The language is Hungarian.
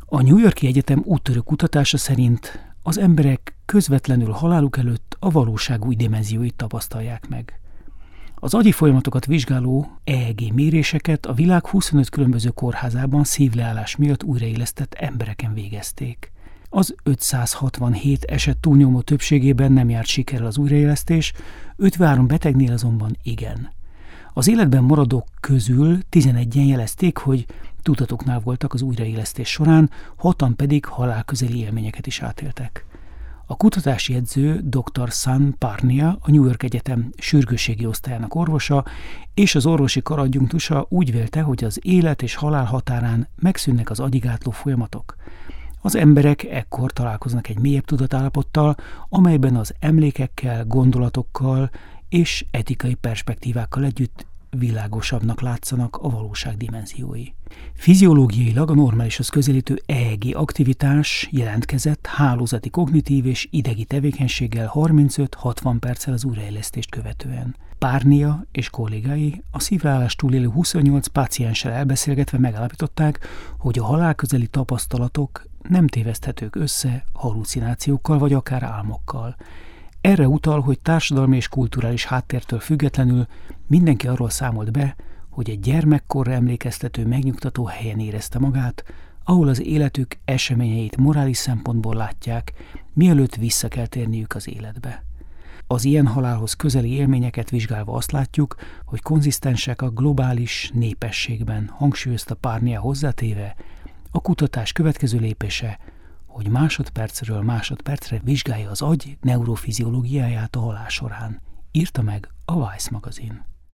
A New York-i Egyetem úttörő kutatása szerint az emberek közvetlenül haláluk előtt a valóság új dimenzióit tapasztalják meg. Az agyi folyamatokat vizsgáló EEG méréseket a világ 25 különböző kórházában szívleállás miatt újraélesztett embereken végezték. Az 567 eset túlnyomó többségében nem járt sikerrel az újraélesztés, 53 betegnél azonban igen. Az életben maradók közül 11-en jelezték, hogy tudatuknál voltak az újraélesztés során, 6-an pedig halálközeli élményeket is átéltek. A kutatási edző dr. San Parnia, a New York Egyetem sürgősségi osztályának orvosa és az orvosi kar adjunktusa úgy vélte, hogy az élet és halál határán megszűnnek az agyigátló folyamatok. Az emberek ekkor találkoznak egy mélyebb tudatállapottal, amelyben az emlékekkel, gondolatokkal és etikai perspektívákkal együtt világosabbnak látszanak a valóság dimenziói. Fiziológiailag a normálishoz közelítő EEG aktivitás jelentkezett hálózati kognitív és idegi tevékenységgel 35-60 perccel az újraélesztést követően. Parnia és kollégái a szívleállást túlélő 28 pácienssel elbeszélgetve megállapították, hogy a halálközeli tapasztalatok nem téveszthetők össze hallucinációkkal vagy akár álmokkal. Erre utal, hogy társadalmi és kulturális háttértől függetlenül mindenki arról számolt be, hogy egy gyermekkorra emlékeztető megnyugtató helyen érezte magát, ahol az életük eseményeit morális szempontból látják, mielőtt vissza kell térniük az életbe. Az ilyen halálhoz közeli élményeket vizsgálva azt látjuk, hogy konzisztensek a globális népességben, hangsúlyozta Parnia hozzátéve, a kutatás következő lépése, hogy másodpercről másodpercre vizsgálja az agy neurofiziológiáját a halál során, írta meg a Vice magazin.